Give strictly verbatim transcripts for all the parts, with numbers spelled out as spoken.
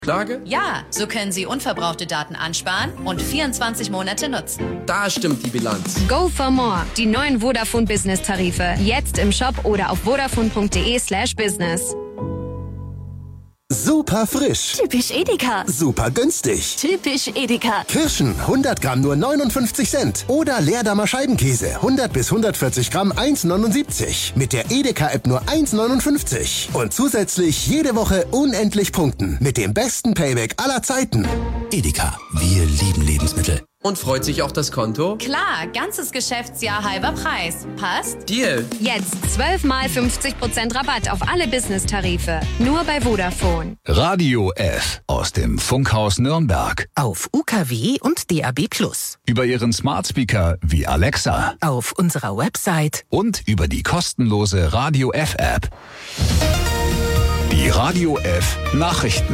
Klage? Ja, so können Sie unverbrauchte Daten ansparen und vierundzwanzig Monate nutzen. Da stimmt die Bilanz. Go for more. Die neuen Vodafone Business Tarife. Jetzt im Shop oder auf vodafone punkt de slash business. Super frisch. Typisch Edeka. Super günstig. Typisch Edeka. Kirschen hundert Gramm nur neunundfünfzig Cent. Oder Leerdammer Scheibenkäse hundert bis hundertvierzig Gramm eins neunundsiebzig. Mit der Edeka-App nur eins neunundfünfzig. Und zusätzlich jede Woche unendlich punkten. Mit dem besten Payback aller Zeiten. Edeka, wir lieben Lebensmittel. Und freut sich auch das Konto? Klar, ganzes Geschäftsjahr halber Preis. Passt? Deal. Jetzt zwölf mal fünfzig Prozent Rabatt auf alle Business-Tarife. Nur bei Vodafone. Radio F aus dem Funkhaus Nürnberg. Auf U K W und D A B plus. Über Ihren Smart Speaker wie Alexa. Auf unserer Website. Und über die kostenlose Radio F App. Die Radio F Nachrichten.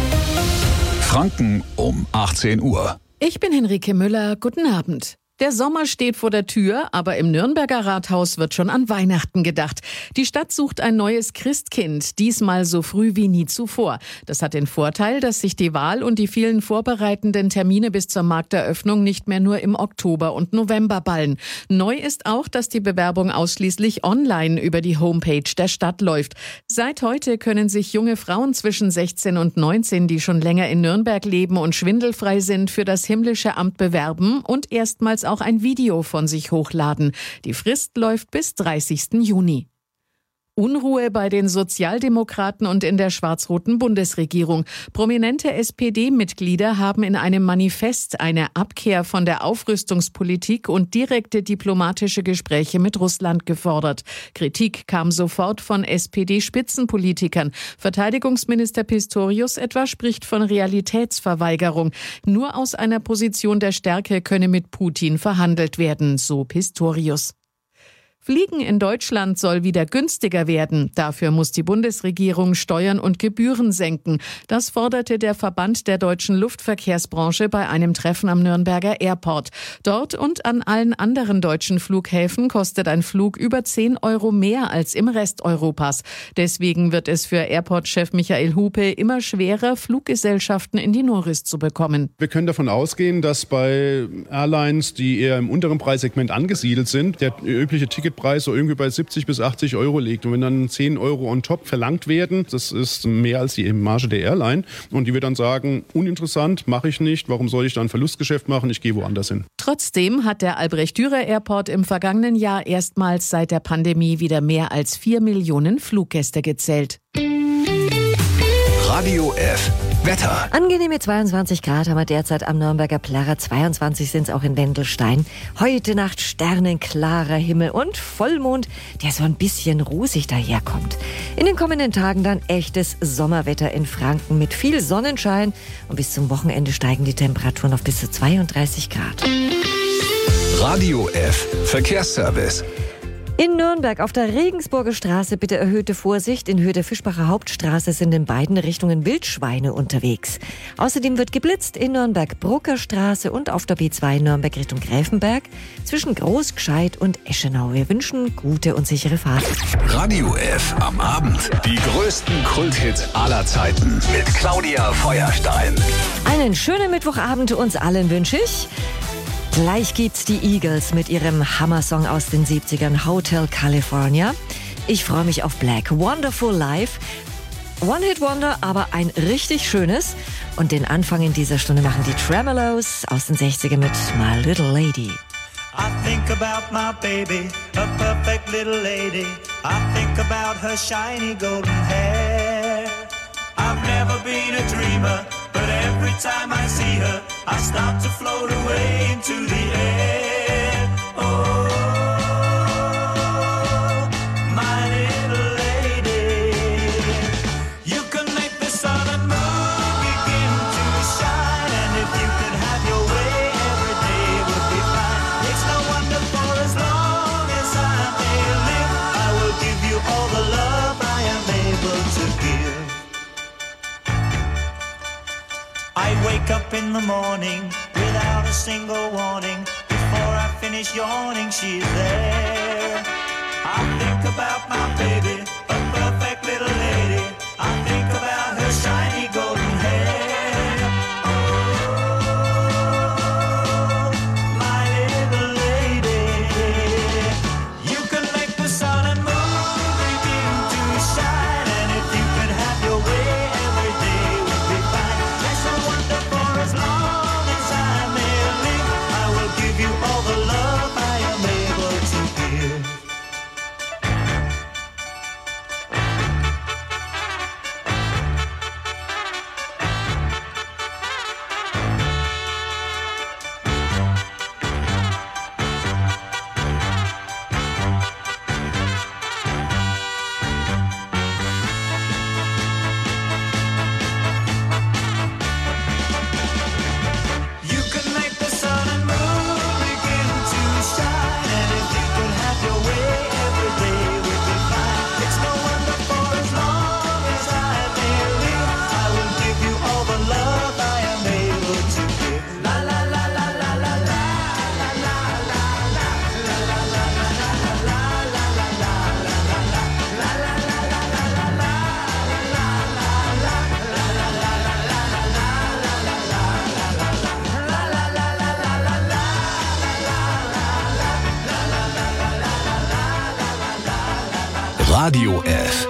Franken um achtzehn Uhr. Ich bin Henrike Müller. Guten Abend. Der Sommer steht vor der Tür, aber im Nürnberger Rathaus wird schon an Weihnachten gedacht. Die Stadt sucht ein neues Christkind, diesmal so früh wie nie zuvor. Das hat den Vorteil, dass sich die Wahl und die vielen vorbereitenden Termine bis zur Markteröffnung nicht mehr nur im Oktober und November ballen. Neu ist auch, dass die Bewerbung ausschließlich online über die Homepage der Stadt läuft. Seit heute können sich junge Frauen zwischen sechzehn und neunzehn, die schon länger in Nürnberg leben und schwindelfrei sind, für das himmlische Amt bewerben und erstmals auch ein Video von sich hochladen. Die Frist läuft bis dreißigsten Juni. Unruhe bei den Sozialdemokraten und in der schwarz-roten Bundesregierung. Prominente S P D-Mitglieder haben in einem Manifest eine Abkehr von der Aufrüstungspolitik und direkte diplomatische Gespräche mit Russland gefordert. Kritik kam sofort von S P D-Spitzenpolitikern. Verteidigungsminister Pistorius etwa spricht von Realitätsverweigerung. Nur aus einer Position der Stärke könne mit Putin verhandelt werden, so Pistorius. Fliegen in Deutschland soll wieder günstiger werden. Dafür muss die Bundesregierung Steuern und Gebühren senken. Das forderte der Verband der deutschen Luftverkehrsbranche bei einem Treffen am Nürnberger Airport. Dort und an allen anderen deutschen Flughäfen kostet ein Flug über zehn Euro mehr als im Rest Europas. Deswegen wird es für Airport-Chef Michael Hupe immer schwerer, Fluggesellschaften in die Noris zu bekommen. Wir können davon ausgehen, dass bei Airlines, die eher im unteren Preissegment angesiedelt sind, der übliche Ticket Preis so irgendwie bei siebzig bis achtzig Euro liegt. Und wenn dann zehn Euro on top verlangt werden, das ist mehr als die Marge der Airline. Und die wird dann sagen, uninteressant, mache ich nicht, warum soll ich dann Verlustgeschäft machen, ich gehe woanders hin. Trotzdem hat der Albrecht-Dürer-Airport im vergangenen Jahr erstmals seit der Pandemie wieder mehr als vier Millionen Fluggäste gezählt. Radio F Wetter. Angenehme zweiundzwanzig Grad haben wir derzeit am Nürnberger Plärrer. zweiundzwanzig sind es auch in Wendelstein. Heute Nacht sternenklarer Himmel und Vollmond, der so ein bisschen rußig daherkommt. In den kommenden Tagen dann echtes Sommerwetter in Franken mit viel Sonnenschein. Und bis zum Wochenende steigen die Temperaturen auf bis zu zweiunddreißig Grad. Radio F Verkehrsservice. In Nürnberg auf der Regensburger Straße bitte erhöhte Vorsicht. In Höhe der Fischbacher Hauptstraße sind in beiden Richtungen Wildschweine unterwegs. Außerdem wird geblitzt in Nürnberg Brucker Straße und auf der B zwei Nürnberg Richtung Gräfenberg zwischen Großgescheit und Eschenau. Wir wünschen gute und sichere Fahrt. Radio F am Abend. Die größten Kulthits aller Zeiten mit Claudia Feuerstein. Einen schönen Mittwochabend uns allen wünsche ich. Gleich gibt's die Eagles mit ihrem Hammer-Song aus den siebzigern, Hotel California. Ich freue mich auf Black, Wonderful Life. One-Hit-Wonder, aber ein richtig schönes. Und den Anfang in dieser Stunde machen die Tremolos aus den sechzigern mit My Little Lady. I think about my baby, a perfect little lady. I think about her shiny golden hair. I've never been a dreamer, but every time I see her, I start to float away into the air. Oh, my little lady. You can make the sun and moon begin to shine, and if you could have your way, every day would be fine. It's no wonder, for as long as I may live, I will give you all the love I am able to give. I wake up in the morning without a single warning. Before I finish yawning, she's there. I think about my baby, a perfect little lady. I think about her shiny golden hair. Radio F.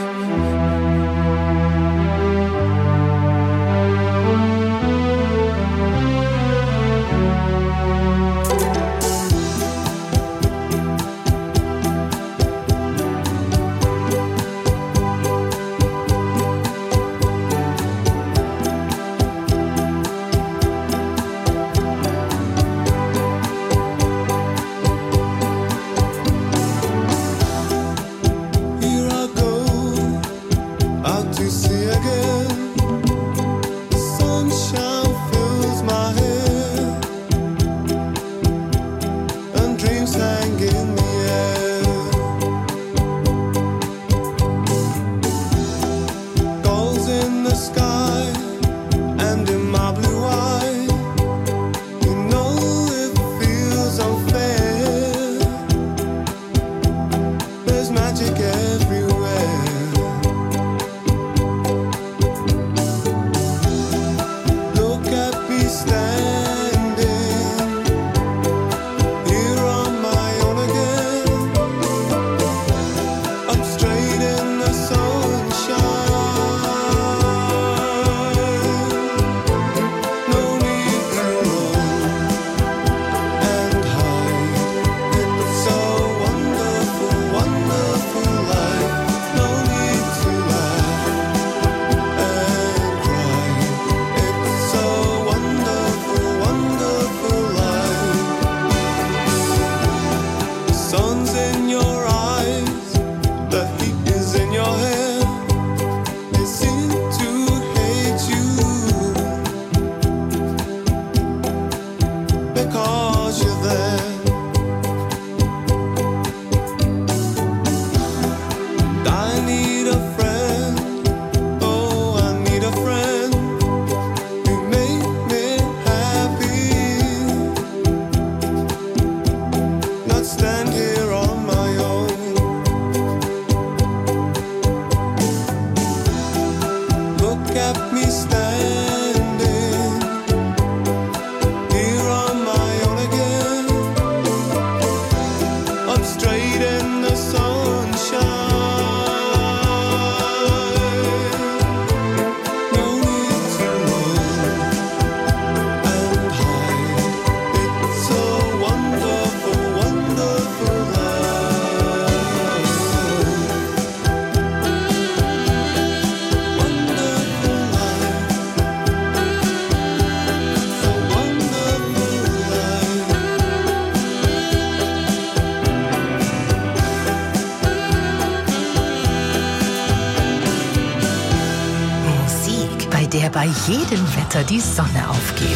Bei jedem Wetter die Sonne aufgeht.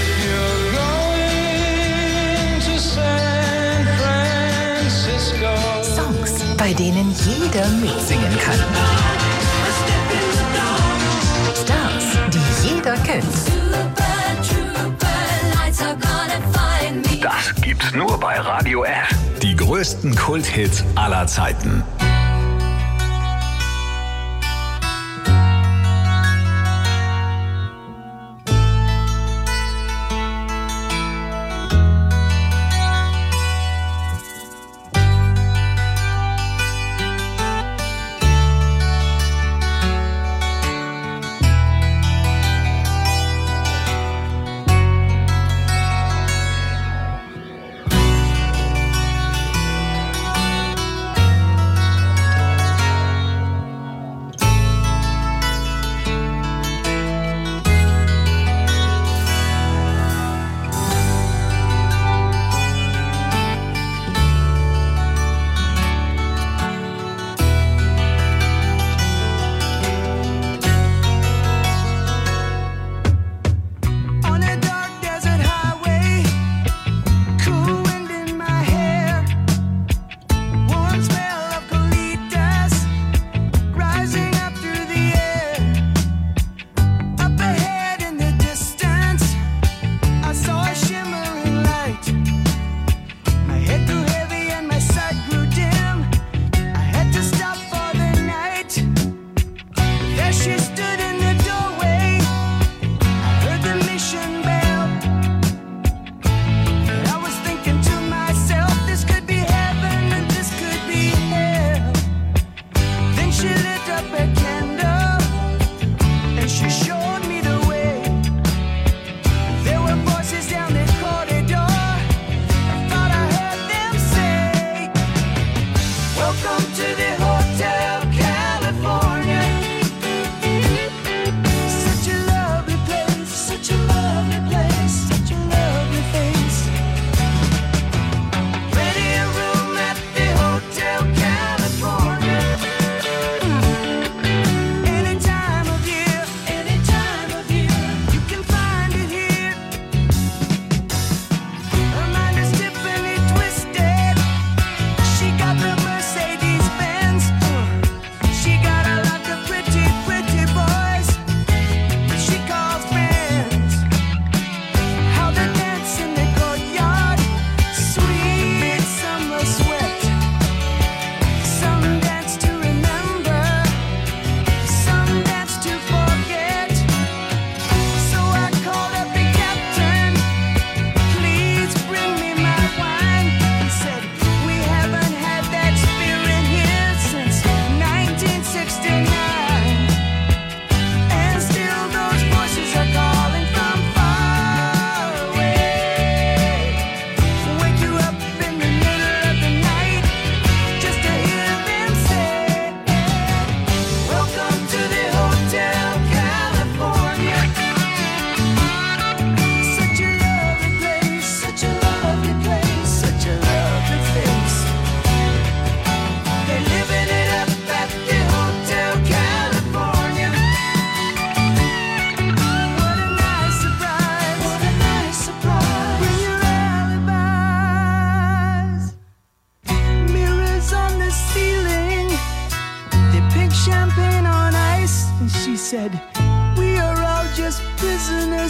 Songs, bei denen jeder mitsingen kann. Stars, die jeder kennt. Das gibt's nur bei Radio F. Die größten Kulthits aller Zeiten.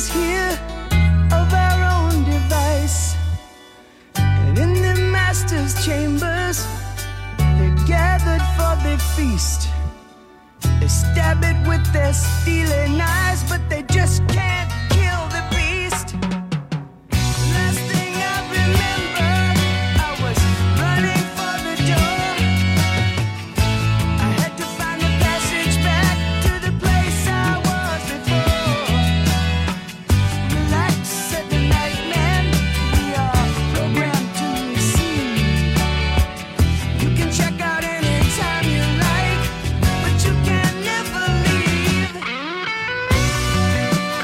masters here of our own device. And in the masters' chambers, they're gathered for the feast. They stab it with their steely knives, but they just can't kill the beast. Last thing I remember, I was running for the door. I had to find the passage back to the place I was before. Relax, said the nightman, we are programmed to receive. You can check out anytime you like, but you can never leave.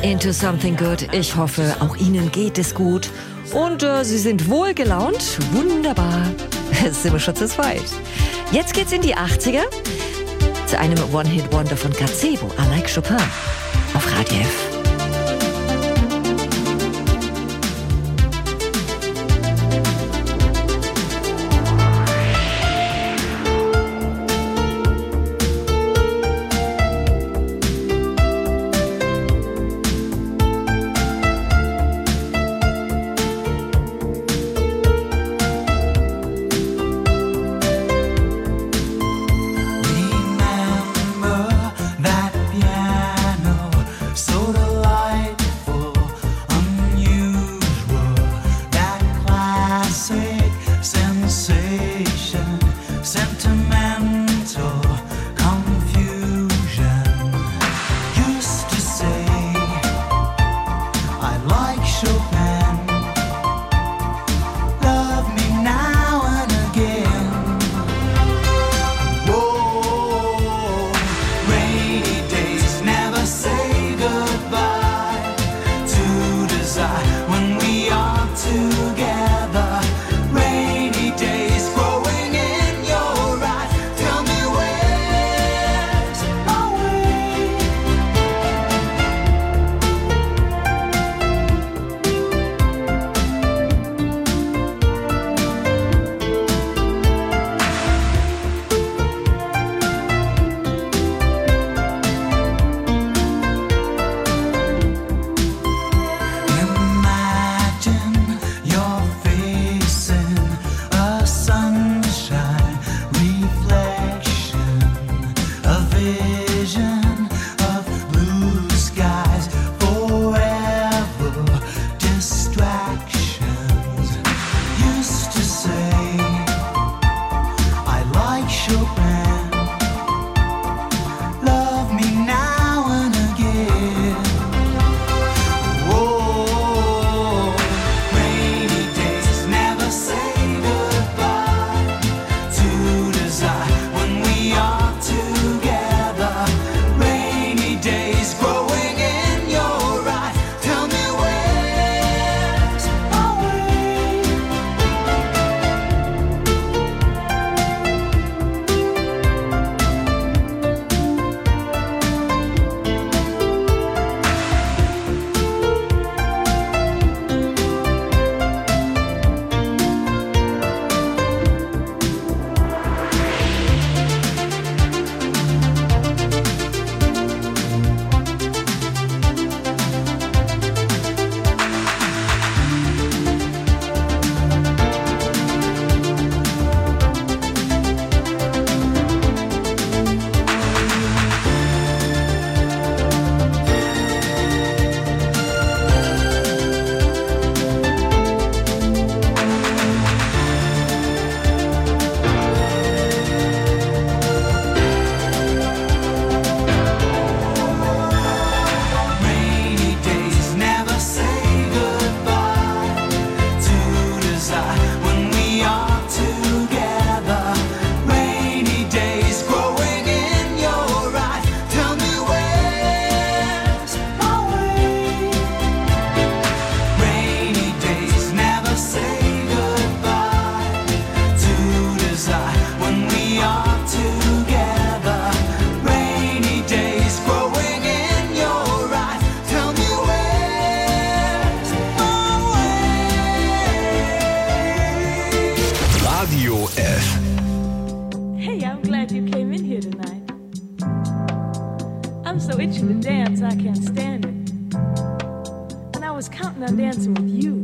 Into Something Good. Ich hoffe, auch Ihnen geht es gut. Und äh, Sie sind wohlgelaunt. Wunderbar. Jetzt sind wir schon zu zweit. Jetzt geht's in die achtziger zu einem One-Hit-Wonder von Gazebo, I Like Chopin, auf Radio F. That piano, so delightful, unusual. That classic sensation, sentimental confusion. Used to say, I like Chopin. Love me now and again. Whoa, rainy days never say goodbye to desire when we are together. Rainy days growing in your eyes. Tell me where's our way? Imagine you're facing a sunshine reflection, a vision of blue skies, forever distractions. Used to say, I like Chopin. Love me now and again. Whoa, rainy days never say goodbye to desire when we are together. Rainy days growing in your eyes. Tell me where's our way? Rainy days never say goodbye to desire when we are together. Rainy days growing in your eyes. Tell me where's our way? Rainy days never say goodbye to desire when we are together. Rainy days growing in your eyes. Tell me where's our way? Radio F. Hey, I'm glad you came in here tonight. I'm so itchy to dance, I can't stand it. And I was counting on dancing with you.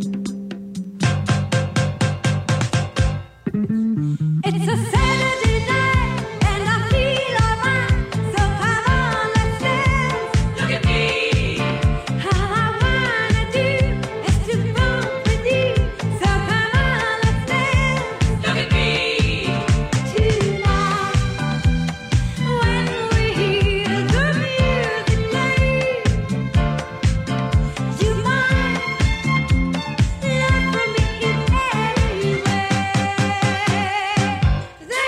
It's a Saturday night and I feel alright. So come on, let's dance. Look at me. All I wanna do is to bump with you. So come on, let's dance. Look at me. Tonight, when we hear the music play, you might love for me in any way.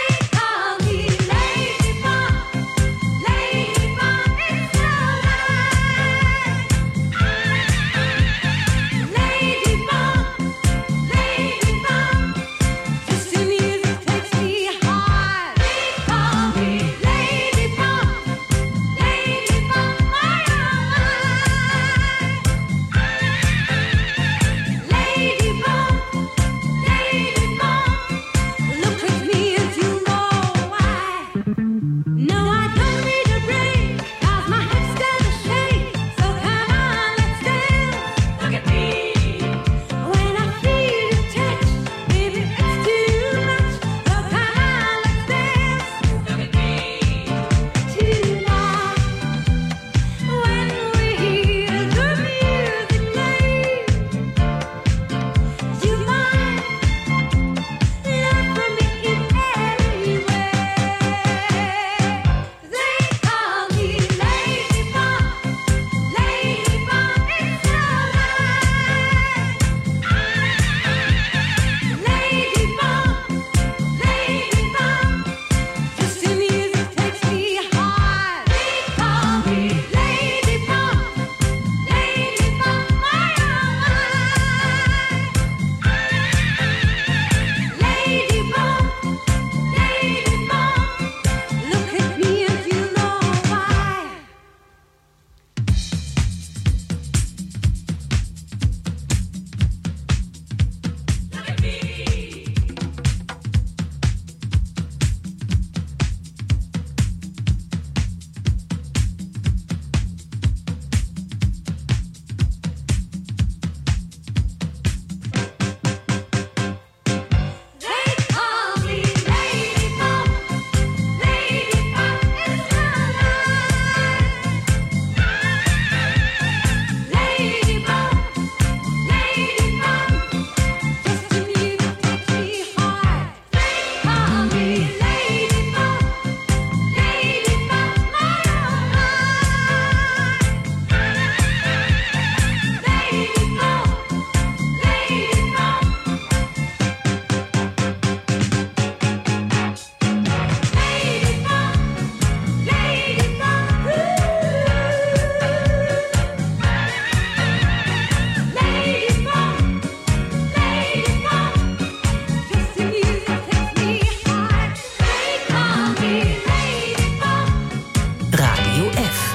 F.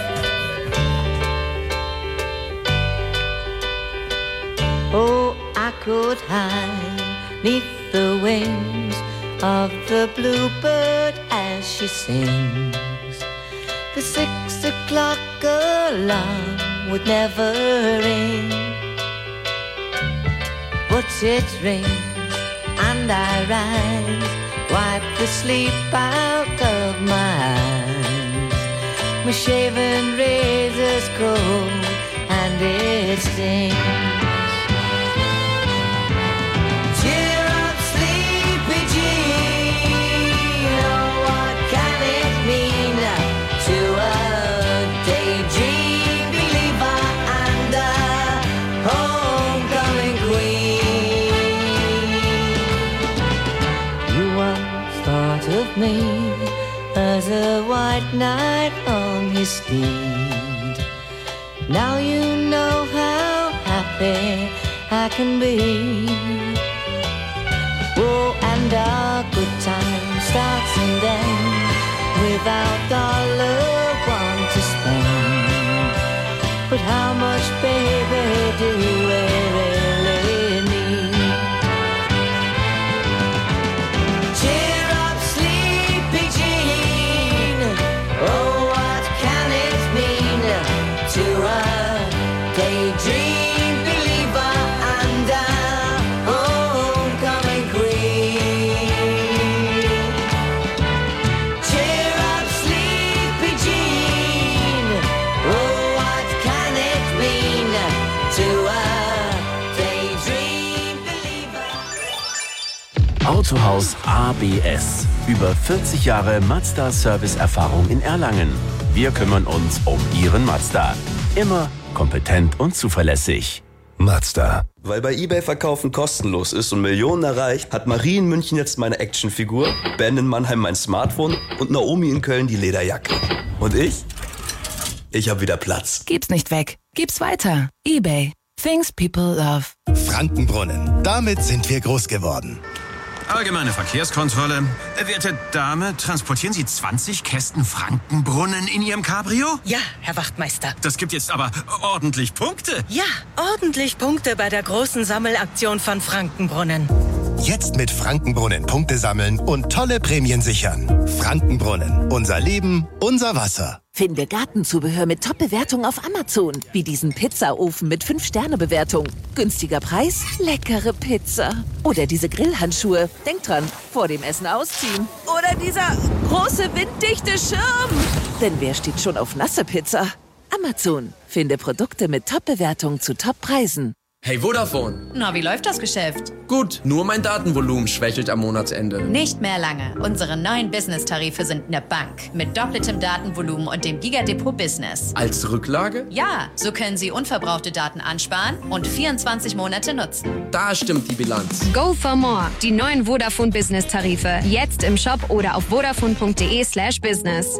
Oh, I could hide neath the wings of the bluebird as she sings. The six o'clock alarm would never ring, but it rings and I rise, wipe the sleep out of my eyes. My shaven razor's cold and it stings. Cheer up, sleepy Jean. Oh, what can it mean to a daydream believer and a homecoming queen? You once thought of me as a white knight on his steed. Now you know how happy I can be. Oh, and our good time starts and ends without dollar one to spend. But how much, baby, do we really need? Cheer up, sleepy Jean. Oh, what can it mean to a daydream believer and a homecoming queen? Cheer up, sleepy Jean. Oh, what can it mean to a daydream believer? Autohaus A B S. Über vierzig Jahre Mazda-Service-Erfahrung in Erlangen. Wir kümmern uns um Ihren Mazda. Immer kompetent und zuverlässig. Mazda. Weil bei eBay Verkaufen kostenlos ist und Millionen erreicht, hat Marie in München jetzt meine Actionfigur, Ben in Mannheim mein Smartphone und Naomi in Köln die Lederjacke. Und ich? Ich hab wieder Platz. Gib's nicht weg. Gib's weiter. eBay. Things people love. Frankenbrunnen. Damit sind wir groß geworden. Allgemeine Verkehrskontrolle. Werte Dame, transportieren Sie zwanzig Kästen Frankenbrunnen in Ihrem Cabrio? Ja, Herr Wachtmeister. Das gibt jetzt aber ordentlich Punkte. Ja, ordentlich Punkte bei der großen Sammelaktion von Frankenbrunnen. Jetzt mit Frankenbrunnen Punkte sammeln und tolle Prämien sichern. Frankenbrunnen. Unser Leben, unser Wasser. Finde Gartenzubehör mit Top-Bewertung auf Amazon. Wie diesen Pizzaofen mit fünf Sterne Bewertung. Günstiger Preis, leckere Pizza. Oder diese Grillhandschuhe. Denk dran, vor dem Essen ausziehen. Oder dieser große winddichte Schirm. Denn wer steht schon auf nasse Pizza? Amazon. Finde Produkte mit Top-Bewertung zu Top-Preisen. Hey Vodafone. Na, wie läuft das Geschäft? Gut, nur mein Datenvolumen schwächelt am Monatsende. Nicht mehr lange. Unsere neuen Business-Tarife sind eine Bank. Mit doppeltem Datenvolumen und dem Gigadepot Business. Als Rücklage? Ja, so können Sie unverbrauchte Daten ansparen und vierundzwanzig Monate nutzen. Da stimmt die Bilanz. Go for more. Die neuen Vodafone Business Tarife. Jetzt im Shop oder auf vodafone.de slash business.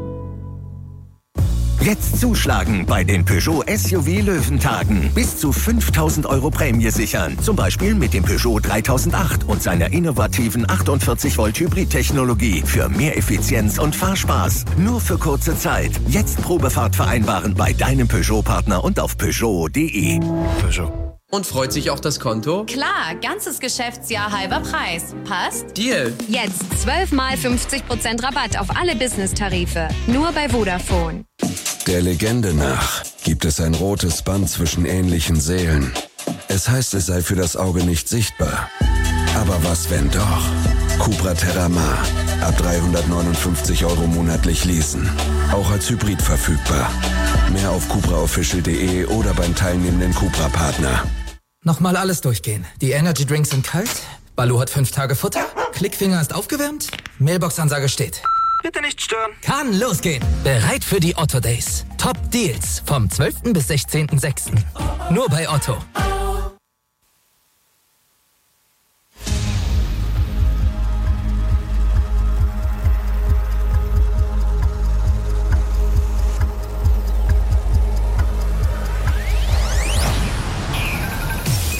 Jetzt zuschlagen bei den Peugeot S U V Löwentagen. Bis zu fünftausend Euro Prämie sichern. Zum Beispiel mit dem Peugeot dreitausendacht und seiner innovativen achtundvierzig Volt Hybrid-Technologie für mehr Effizienz und Fahrspaß. Nur für kurze Zeit. Jetzt Probefahrt vereinbaren bei deinem Peugeot-Partner und auf Peugeot punkt de. Peugeot. Und freut sich auch das Konto? Klar, ganzes Geschäftsjahr halber Preis. Passt? Deal. Jetzt zwölf mal fünfzig Prozent Rabatt auf alle Business-Tarife. Nur bei Vodafone. Der Legende nach gibt es ein rotes Band zwischen ähnlichen Seelen. Es heißt, es sei für das Auge nicht sichtbar. Aber was, wenn doch? Cupra Terramar. Ab dreihundertneunundfünfzig Euro monatlich leasen. Auch als Hybrid verfügbar. Mehr auf cupra official punkt de oder beim teilnehmenden Cupra-Partner. Nochmal alles durchgehen. Die Energy Drinks sind kalt. Balu hat fünf Tage Futter. Klickfinger ist aufgewärmt. Mailbox-Ansage steht. Bitte nicht stören. Kann losgehen. Bereit für die Otto Days. Top Deals vom zwölften bis sechzehnten sechsten Nur bei Otto.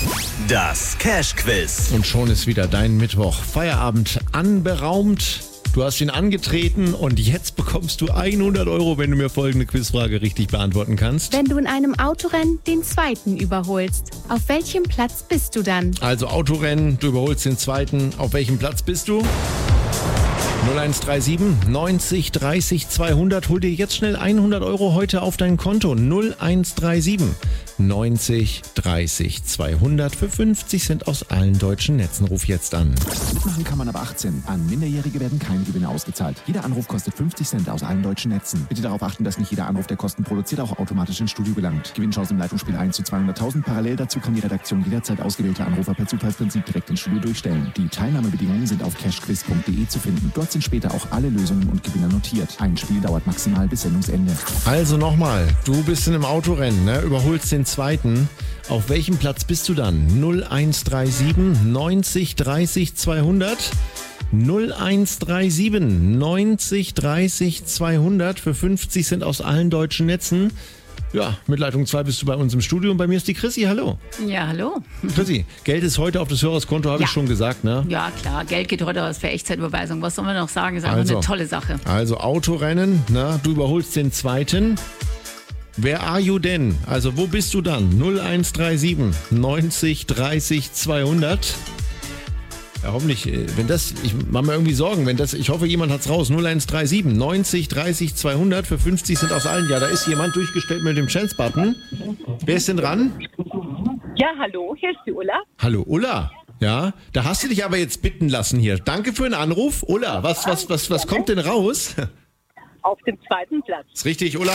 Das Cash Quiz. Und schon ist wieder dein Mittwoch. Feierabend anberaumt. Du hast ihn angetreten und jetzt bekommst du hundert Euro, wenn du mir folgende Quizfrage richtig beantworten kannst. Wenn du in einem Autorennen den zweiten überholst, auf welchem Platz bist du dann? Also Autorennen, du überholst den zweiten. Auf welchem Platz bist du? null eins drei sieben neunzig dreißig zweihundert. Hol dir jetzt schnell hundert Euro heute auf dein Konto. null eins drei sieben neunzig dreißig zweihundert für fünfzig Cent aus allen deutschen Netzen. Ruf jetzt an. Mitmachen kann man ab achtzehn. An Minderjährige werden keine Gewinne ausgezahlt. Jeder Anruf kostet fünfzig Cent aus allen deutschen Netzen. Bitte darauf achten, dass nicht jeder Anruf, der Kosten produziert, auch automatisch ins Studio gelangt. Gewinnchance im Leitungsspiel eins zu zweihunderttausend. Parallel dazu kann die Redaktion jederzeit ausgewählte Anrufer per Zufallsprinzip direkt ins Studio durchstellen. Die Teilnahmebedingungen sind auf cashquiz punkt de zu finden. Dort sind später auch alle Lösungen und Gewinner notiert. Ein Spiel dauert maximal bis Sendungsende. Also nochmal, du bist in einem Autorennen, ne? Überholst den zweiten. Auf welchem Platz bist du dann? null eins drei sieben neunzig dreißig zweihundert. null eins drei sieben neunzig dreißig zweihundert für fünfzig Cent aus allen deutschen Netzen. Ja, mit Leitung zwei bist du bei uns im Studio und bei mir ist die Chrissy. Hallo. Ja, hallo. Chrissy, Geld ist heute auf das Hörerskonto, habe Ja. ich schon gesagt, ne? Ja, klar. Geld geht heute aus für Echtzeitüberweisung. Was soll man noch sagen? Ist einfach Also. eine tolle Sache. Also Autorennen, na, du überholst den zweiten. Wer are you denn? Also wo bist du dann? null eins drei sieben neunzig dreißig zweihundert. Ja, hoffentlich, äh, wenn das, ich mache mir irgendwie Sorgen, wenn das, ich hoffe, jemand hat's raus. null eins drei sieben neunzig dreißig zweihundert für fünfzig Cent aus allen. Ja, da ist jemand durchgestellt mit dem Chance-Button. Wer ist denn dran? Ja, hallo, hier ist die Ulla. Hallo, Ulla. Ja, da hast du dich aber jetzt bitten lassen hier. Danke für den Anruf. Ulla, was, was, was, was kommt denn raus? Auf dem zweiten Platz. Ist richtig, Ulla.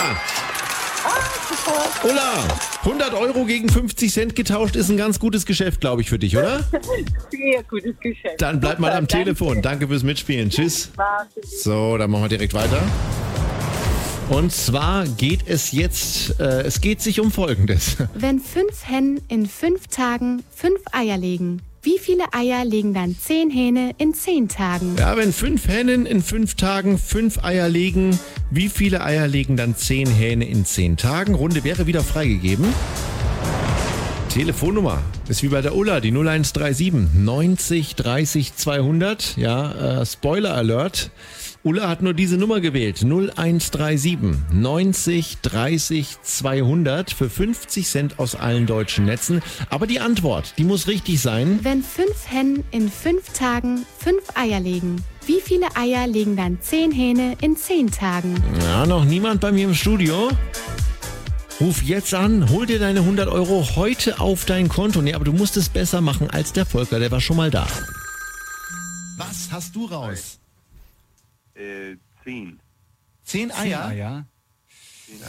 Ulla, hundert Euro gegen fünfzig Cent getauscht ist ein ganz gutes Geschäft, glaube ich, für dich, oder? Sehr gutes Geschäft. Dann bleib mal am Super, Telefon. Danke fürs Mitspielen. Tschüss. danke. So, dann machen wir direkt weiter. Und zwar geht es jetzt, äh, es geht sich um Folgendes. Wenn fünf Hennen in fünf Tagen fünf Eier legen, wie viele Eier legen dann zehn Hähne in zehn Tagen? Ja, wenn fünf Hennen in fünf Tagen fünf Eier legen, wie viele Eier legen dann zehn Hähne in zehn Tagen? Runde wäre wieder freigegeben. Telefonnummer ist wie bei der Ulla, die null eins drei sieben neunzig dreißig zweihundert. Ja, äh, Spoiler Alert. Ulla hat nur diese Nummer gewählt. null eins drei sieben neunzig dreißig zweihundert für fünfzig Cent aus allen deutschen Netzen. Aber die Antwort, die muss richtig sein. Wenn fünf Hennen in fünf Tagen fünf Eier legen, wie viele Eier legen dann zehn Hähne in zehn Tagen? Ja, noch niemand bei mir im Studio. Ruf jetzt an, hol dir deine hundert Euro heute auf dein Konto. Nee, aber du musst es besser machen als der Volker, der war schon mal da. Was hast du raus? Äh, zehn. Zehn Eier? Zehn Eier. Zehn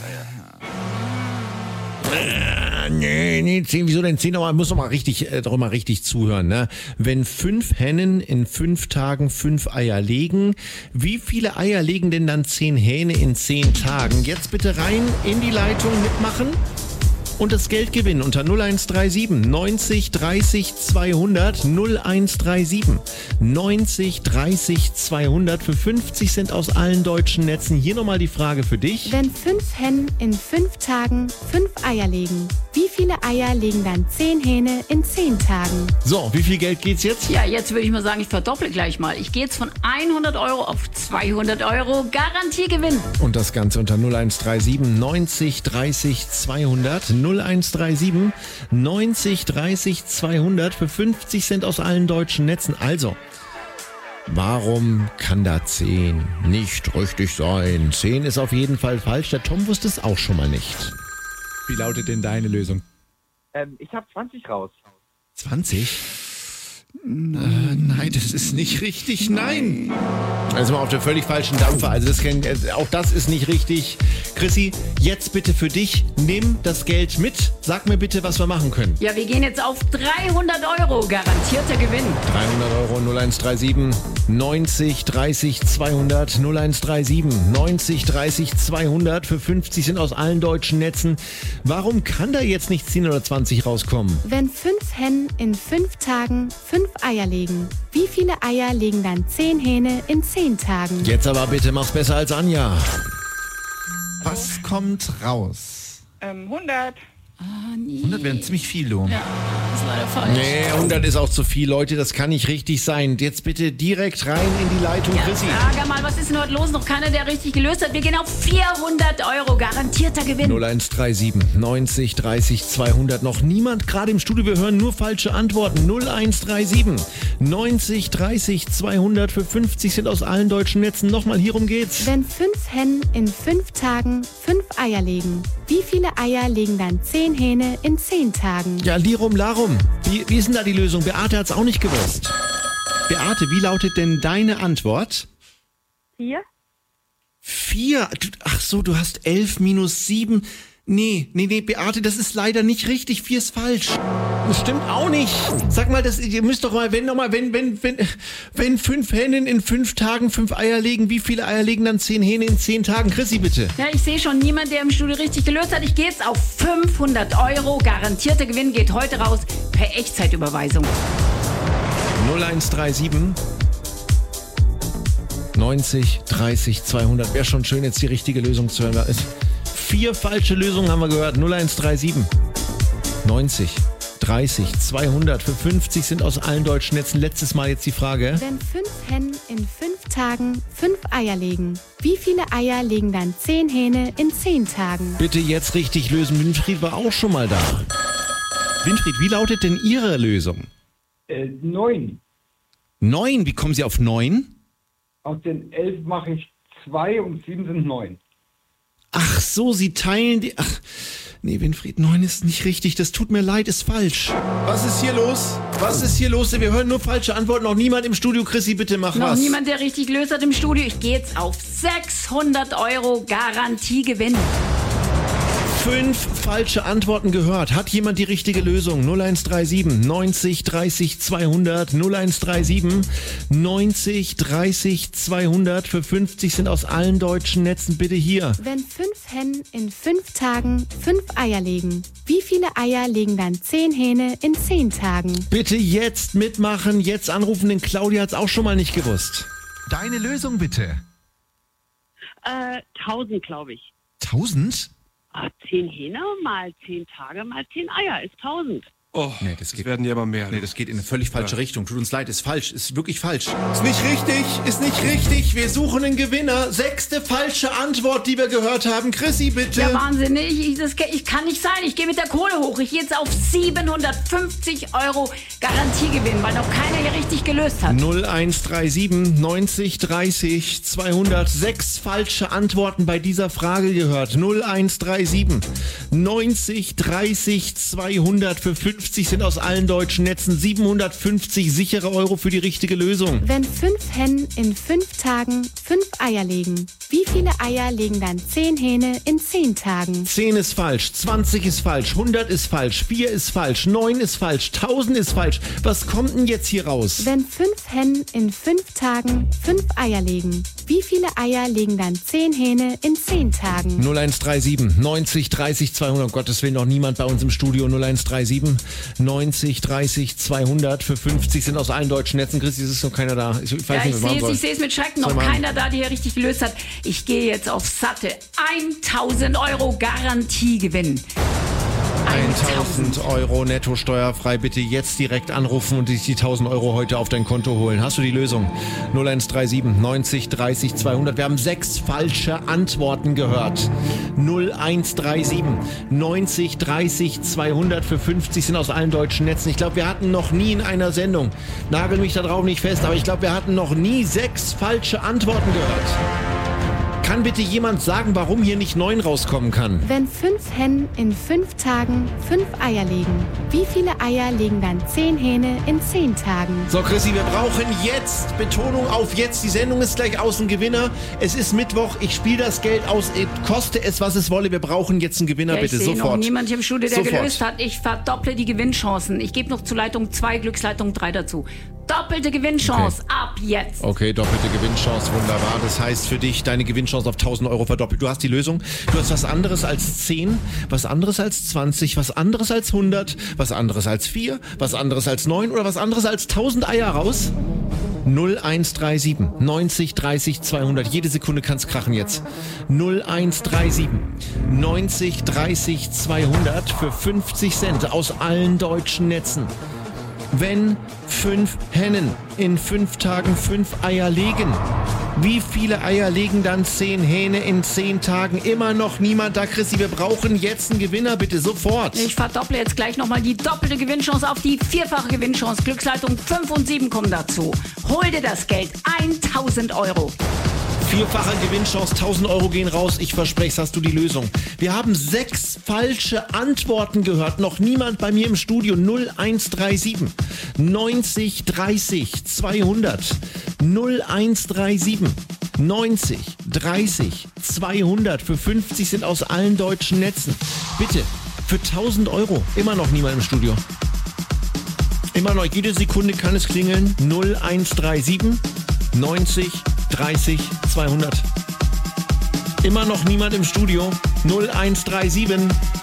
Eier. Äh, nee, nee, zehn, wieso denn zehn? Aber muss doch mal richtig, äh, doch mal richtig zuhören, ne? Wenn fünf Hennen in fünf Tagen fünf Eier legen, wie viele Eier legen denn dann zehn Hähne in zehn Tagen? Jetzt bitte rein in die Leitung mitmachen und das Geld gewinnen unter null eins drei sieben neunzig dreißig zweihundert. null eins drei sieben neunzig dreißig zweihundert für fünfzig Cent aus allen deutschen Netzen. Hier nochmal die Frage für dich. Wenn fünf Hennen in fünf Tagen fünf Eier legen, wie viele Eier legen dann zehn Hähne in zehn Tagen? So, wie viel Geld geht's jetzt? Ja, jetzt würde ich mal sagen, ich verdopple gleich mal. Ich gehe jetzt von hundert Euro auf zweihundert Euro. Garantiegewinn. Und das Ganze unter null eins drei sieben neunzig dreißig zweihundert. null eins drei sieben neunzig dreißig zweihundert für fünfzig Cent aus allen deutschen Netzen. Also, warum kann da zehn nicht richtig sein? zehn ist auf jeden Fall falsch. Der Tom wusste es auch schon mal nicht. Wie lautet denn deine Lösung? Ähm, ich habe zwanzig raus. zwanzig? Nein. Äh, nein, das ist nicht richtig. Nein. Also mal auf der völlig falschen Dampfer. Also das kann, auch das ist nicht richtig. Chrissy, jetzt bitte für dich, nimm das Geld mit. Sag mir bitte, was wir machen können. Ja, wir gehen jetzt auf dreihundert Euro. Garantierter Gewinn. dreihundert Euro null eins drei sieben neunzig dreißig zweihundert. null eins drei sieben neunzig dreißig zweihundert für fünfzig Cent aus allen deutschen Netzen. Warum kann da jetzt nicht zehn oder zwanzig rauskommen? Wenn fünf Hennen in fünf Tagen fünf Eier legen, wie viele Eier legen dann zehn Hähne in zehn Tagen? Jetzt aber bitte mach's besser als Anja. Was kommt raus? Ähm, hundert. Ah, nee. hundert wären ziemlich viel, du. Ja, das ist leider falsch. Nee, hundert ist auch zu viel, Leute, das kann nicht richtig sein. Jetzt bitte direkt rein in die Leitung, Ja, Chrissy. sag mal, was ist denn heute los? Noch keiner, der richtig gelöst hat. Wir gehen auf vierhundert Euro. Garantierter Gewinn. null eins drei sieben neunzig dreißig zweihundert. Noch niemand gerade im Studio. Wir hören nur falsche Antworten. null eins drei sieben neunzig dreißig zweihundert für fünfzig sind aus allen deutschen Netzen. Nochmal, hierum geht's. Wenn fünf Hennen in fünf Tagen fünf Eier legen, wie viele Eier legen dann zehn Hähne in zehn Tagen? Ja, Lirum Larum. Wie, wie ist denn da die Lösung? Beate hat's auch nicht gewusst. Beate, wie lautet denn deine Antwort? Vier? Vier? Du- Ach so, du hast elf minus sieben. Nee, nee, nee, Beate, das ist leider nicht richtig. Vier ist falsch. Das stimmt auch nicht. Sag mal, das, ihr müsst doch mal, wenn noch mal, wenn, wenn, wenn, wenn fünf Hennen in fünf Tagen fünf Eier legen, wie viele Eier legen dann zehn Hähne in zehn Tagen? Chrissy, bitte. Ja, ich sehe schon niemand, der im Studio richtig gelöst hat. Ich gehe jetzt auf fünfhundert Euro. Garantierter Gewinn geht heute raus per Echtzeitüberweisung. null eins drei sieben neunzig dreißig zweihundert. Wäre schon schön, jetzt die richtige Lösung zu hören. Vier falsche Lösungen haben wir gehört. null eins drei sieben neunzig dreißig zweihundert für fünfzig sind aus allen deutschen Netzen. Letztes Mal jetzt die Frage. Wenn fünf Hennen in fünf Tagen fünf Eier legen, wie viele Eier legen dann zehn Hähne in zehn Tagen? Bitte jetzt richtig lösen. Winfried war auch schon mal da. Winfried, wie lautet denn Ihre Lösung? Äh, neun. Neun, wie kommen Sie auf neun? Aus den elf mache ich zwei und sieben sind neun. Ach so, Sie teilen die... Ach, nee, Winfried, neun ist nicht richtig. Das tut mir leid, ist falsch. Was ist hier los? Was ist hier los? Wir hören nur falsche Antworten. Noch niemand im Studio. Chrissy, bitte mach Noch was. niemand, der richtig gelöst hat im Studio. Ich gehe jetzt auf sechshundert Euro Garantiegewinn. Fünf falsche Antworten gehört. Hat jemand die richtige Lösung? null eins drei sieben neunzig dreißig zweihundert. null eins drei sieben neunzig dreißig zweihundert für fünfzig sind aus allen deutschen Netzen. Bitte hier. Wenn fünf Hennen in fünf Tagen fünf Eier legen, wie viele Eier legen dann zehn Hähne in zehn Tagen? Bitte jetzt mitmachen. Jetzt anrufen, denn Claudia hat's auch schon mal nicht gewusst. Deine Lösung bitte. Äh, tausend, glaube ich. Tausend? Ah, zehn Hähne mal zehn Tage mal zehn Eier ist tausend. Oh, nee, das, geht, werden ja immer mehr. nee, das geht in eine völlig falsche Richtung. Tut uns leid, ist falsch, ist wirklich falsch. Ist nicht richtig, ist nicht richtig. Wir suchen einen Gewinner. Sechste falsche Antwort, die wir gehört haben. Chrissy, bitte. Ja, wahnsinnig. Ich, das, ich kann nicht sein. Ich gehe mit der Kohle hoch. Ich gehe jetzt auf siebenhundertfünfzig Euro Garantiegewinn, weil noch keiner hier richtig gelöst hat. null eins drei sieben neunzig dreißig zweihundert. Sechs falsche Antworten bei dieser Frage gehört. null eins drei sieben neunzig dreißig zweihundert für fünfzig sind aus allen deutschen Netzen. siebenhundertfünfzig sichere Euro für die richtige Lösung. Wenn fünf Hennen in fünf Tagen fünf Eier legen, wie viele Eier legen dann zehn Hähne in zehn Tagen? zehn ist falsch, zwanzig ist falsch, hundert ist falsch, vier ist falsch, neun ist falsch, tausend ist falsch. Was kommt denn jetzt hier raus? Wenn fünf Hennen in fünf Tagen fünf Eier legen, wie viele Eier legen dann zehn Hähne in zehn Tagen? null eins drei sieben neunzig dreißig zweihundert. Um Gottes Willen, noch niemand bei uns im Studio. null eins drei sieben neunzig dreißig zweihundert für fünfzig sind aus allen deutschen Netzen. Christi, es ist noch keiner da. Ich, weiß Ja, nicht, ich was sehe machen es, ich sehe es mit Schrecken. Soll Noch man- keiner da, der hier richtig gelöst hat. Ich gehe jetzt auf satte tausend Euro Garantiegewinn. tausend Euro netto steuerfrei. Bitte jetzt direkt anrufen und sich die tausend Euro heute auf dein Konto holen. Hast du die Lösung? null eins drei sieben neunzig dreißig zweihundert. Wir haben sechs falsche Antworten gehört. null eins drei sieben neunzig dreißig zweihundert für fünfzig sind aus allen deutschen Netzen. Ich glaube, wir hatten noch nie in einer Sendung, nagel mich da drauf nicht fest, aber ich glaube, wir hatten noch nie sechs falsche Antworten gehört. Kann bitte jemand sagen, warum hier nicht neun rauskommen kann? Wenn fünf Hennen in fünf Tagen fünf Eier legen, wie viele Eier legen dann zehn Hähne in zehn Tagen? So, Chrissy, wir brauchen jetzt, Betonung auf jetzt, die Sendung ist gleich aus, ein Gewinner. Es ist Mittwoch, ich spiele das Geld aus, koste es, was es wolle. Wir brauchen jetzt einen Gewinner, Ja, ich bitte, sehe sofort. noch niemand hier im Studio, der Sofort. gelöst hat. Ich verdopple die Gewinnchancen. Ich gebe noch zu Leitung zwei, Glücksleitung drei dazu. Doppelte Gewinnchance ab jetzt. Okay, doppelte Gewinnchance, wunderbar. Das heißt für dich, deine Gewinnchance auf tausend Euro verdoppelt. Du hast die Lösung. Du hast was anderes als zehn, was anderes als zwanzig, was anderes als hundert, was anderes als vier, was anderes als neun oder was anderes als tausend Eier raus? null eins drei sieben neunzig dreißig zweihundert. Jede Sekunde kann's krachen jetzt. null eins drei sieben neunzig dreißig zweihundert für fünfzig Cent aus allen deutschen Netzen. Wenn fünf Hennen in fünf Tagen fünf Eier legen, wie viele Eier legen dann zehn Hähne in zehn Tagen? Immer noch niemand da, Chrissy. Wir brauchen jetzt einen Gewinner, bitte, sofort. Ich verdopple jetzt gleich nochmal die doppelte Gewinnchance auf die vierfache Gewinnchance. Glücksleitung fünf und sieben kommen dazu. Hol dir das Geld, tausend Euro. Vierfache Gewinnchance, tausend Euro gehen raus. Ich verspreche es, hast du die Lösung. Wir haben sechs falsche Antworten gehört. Noch niemand bei mir im Studio. null eins drei sieben neunzig dreißig zweihundert. null eins drei sieben neunzig dreißig zweihundert für fünfzig sind aus allen deutschen Netzen. Bitte, für tausend Euro. Immer noch niemand im Studio. Immer noch, jede Sekunde kann es klingeln. null eins drei sieben neunzig dreißig zweihundert. Immer noch niemand im Studio. null eins drei sieben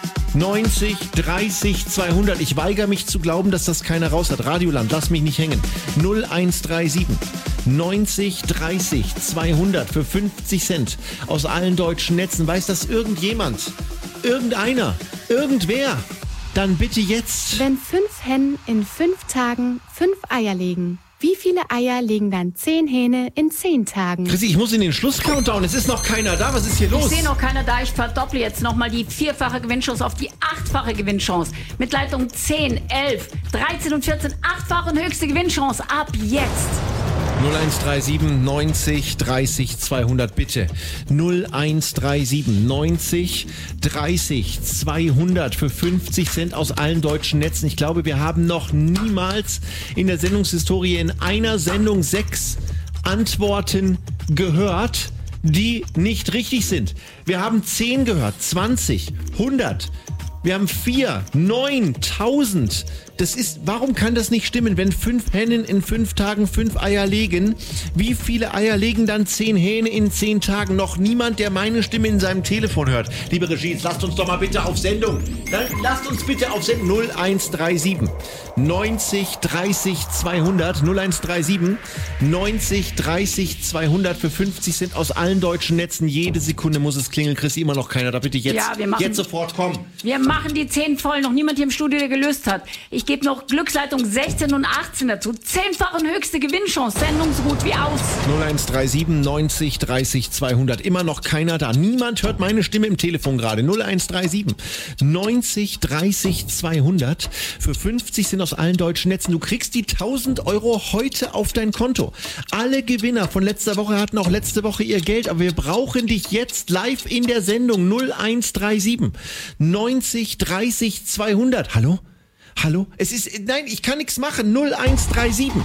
neunzig dreißig zweihundert. Ich weigere mich zu glauben, dass das keiner raus hat. Radioland, lass mich nicht hängen. null eins drei sieben neunzig dreißig zweihundert für fünfzig Cent aus allen deutschen Netzen. Weiß das irgendjemand? Irgendeiner? Irgendwer? Dann bitte jetzt. Wenn fünf Hennen in fünf Tagen fünf Eier legen, wie viele Eier legen dann zehn Hähne in zehn Tagen? Chrissy, ich muss in den Schluss-Countdown. Es ist noch keiner da. Was ist hier los? Ich sehe noch keiner da. Ich verdopple jetzt nochmal die vierfache Gewinnchance auf die achtfache Gewinnchance. Mit Leitung zehn, elf, dreizehn und vierzehn. Achtfache und höchste Gewinnchance. Ab jetzt. null eins drei sieben neunzig dreißig zweihundert, bitte. null eins drei sieben neunzig dreißig zweihundert für fünfzig Cent aus allen deutschen Netzen. Ich glaube, wir haben noch niemals in der Sendungshistorie in einer Sendung sechs Antworten gehört, die nicht richtig sind. Wir haben zehn gehört, zwanzig, hundert. Wir haben vier, neuntausend. Das ist, warum kann das nicht stimmen, wenn fünf Hennen in fünf Tagen fünf Eier legen? Wie viele Eier legen dann zehn Hähne in zehn Tagen? Noch niemand, der meine Stimme in seinem Telefon hört. Liebe Regie, jetzt lasst uns doch mal bitte auf Sendung. Dann lasst uns bitte auf Sendung. null eins drei sieben neunzig dreißig zweihundert. null eins drei sieben neunzig dreißig zweihundert für fünfzig Cent aus allen deutschen Netzen. Jede Sekunde muss es klingeln. Chrissy, immer noch keiner. Da bitte jetzt. Ja, wir machen, jetzt sofort, komm. Wir machen die zehn voll. Noch niemand hier im Studio, der gelöst hat. Ich gebe noch Glücksleitung sechzehn und achtzehn dazu. Zehnfache und höchste Gewinnchance. Sendung so gut wie aus. null eins drei sieben neunzig dreißig zweihundert. Immer noch keiner da. Niemand hört meine Stimme im Telefon gerade. null eins drei sieben neunzig dreißig zweihundert. Für fünfzig sind aus allen deutschen Netzen. Du kriegst die tausend Euro heute auf dein Konto. Alle Gewinner von letzter Woche hatten auch letzte Woche ihr Geld. Aber wir brauchen dich jetzt live in der Sendung. null eins drei sieben neunzig dreißig zweihundert. Hallo? Hallo? Es ist, nein, ich kann nichts machen. null eins drei sieben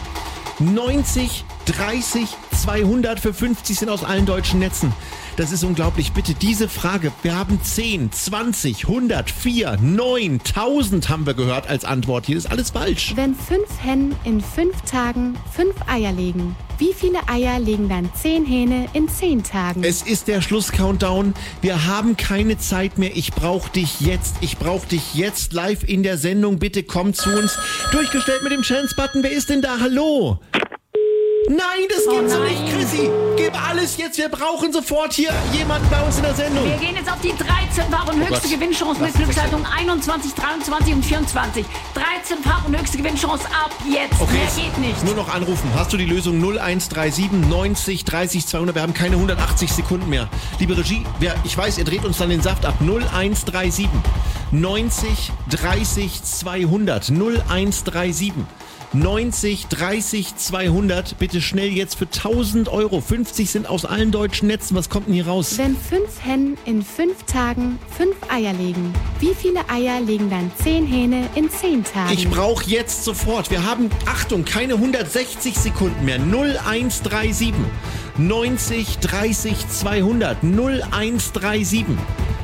neunzig dreißig zweihundert für fünfzig sind aus allen deutschen Netzen. Das ist unglaublich. Bitte diese Frage. Wir haben zehn, zwanzig, hundert, vier, neun, tausend haben wir gehört als Antwort. Hier ist alles falsch. Wenn fünf Hennen in fünf Tagen fünf Eier legen, wie viele Eier legen dann zehn Hähne in zehn Tagen? Es ist der Schluss-Countdown. Wir haben keine Zeit mehr. Ich brauche dich jetzt. Ich brauche dich jetzt live in der Sendung. Bitte komm zu uns. Durchgestellt mit dem Chance-Button. Wer ist denn da? Hallo? Nein, das oh gibt's nein. nicht, Chrissy. Gib alles jetzt. Wir brauchen sofort hier jemanden bei uns in der Sendung. Wir gehen jetzt auf die dreizehnfache und Oh höchste Gott. Gewinnchance mit Glücksleitung einundzwanzig, dreiundzwanzig und vierundzwanzig. dreizehnfache und höchste Gewinnchance ab jetzt. Okay, Mehr geht nicht. nur noch anrufen. Hast du die Lösung null eins drei sieben neunzig dreißig zweihundert? Wir haben keine hundertachtzig Sekunden mehr. Liebe Regie, wer, ich weiß, ihr dreht uns dann den Saft ab. null eins drei sieben neunzig dreißig zweihundert. null eins drei sieben neunzig dreißig zweihundert. Bitte schnell jetzt für tausend Euro. fünfzig sind aus allen deutschen Netzen. Was kommt denn hier raus? Wenn fünf Hennen in fünf Tagen fünf Eier legen, wie viele Eier legen dann zehn Hähne in zehn Tagen? Ich brauche jetzt sofort. Wir haben, Achtung, keine hundertsechzig Sekunden mehr. null eins drei sieben neunzig dreißig zweihundert. null eins drei sieben